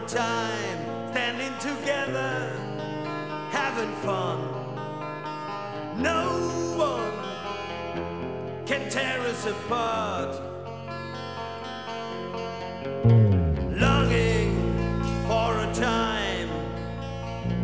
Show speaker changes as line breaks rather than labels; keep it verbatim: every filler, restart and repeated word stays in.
good time, standing together, having fun. No one can tear us apart.